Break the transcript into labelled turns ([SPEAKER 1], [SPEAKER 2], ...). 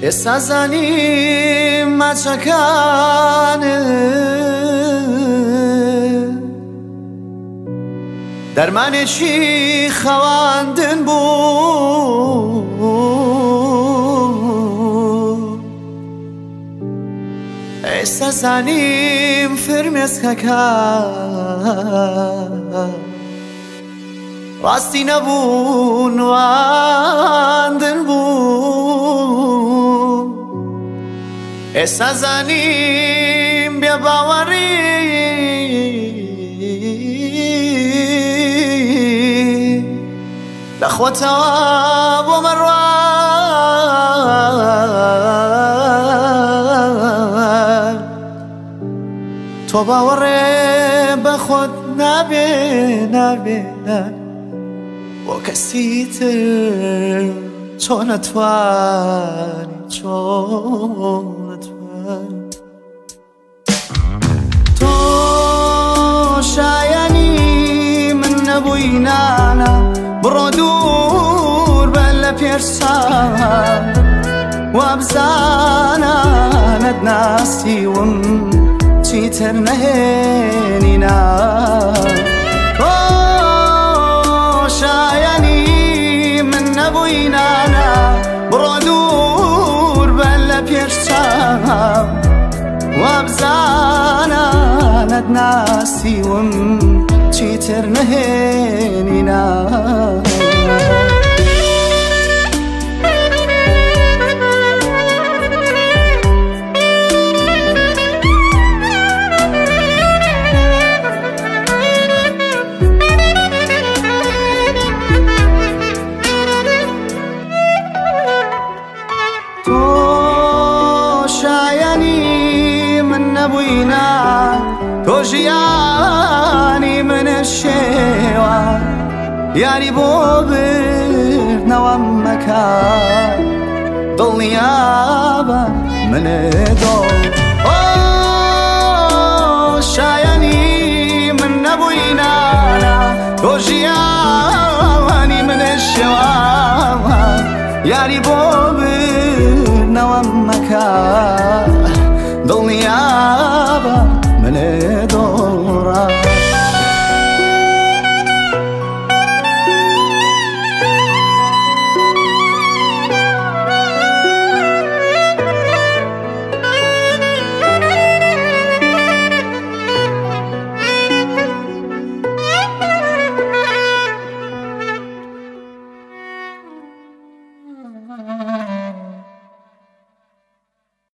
[SPEAKER 1] ئێستا زانیم ماچەکانت دەرمانێکی خەواندن بوو ئێستا زانیم فرمێسکەکان ڕاستی نەبوون واندن بوو ئێستا زانیم بێباوەڕی لەخۆتەوە بۆ مەڕوان تۆ باوەڕێ بەخۆت نابێ بۆ کەسی تر چۆن نەتوانی تۆ شایانی من نەبووی نانە بڕۆ دوور بە لە پێشچاوم وابزانە نەتناسیوم چیتر نەهێنی ناو تۆ شایانی من نەبووی نانە بڕۆ دوور بە لە پێشچاوم وابزانە نەتناسیوم چیتر نەهێنی ناو تۆ ژیانی منە شێوە یاری بۆ بردنەوە مەکە دڵنیابە منە دۆ شایانی من نەبووی نانە تۆ ژیانی منە شێوە یاری بۆ بردنەوە مەکە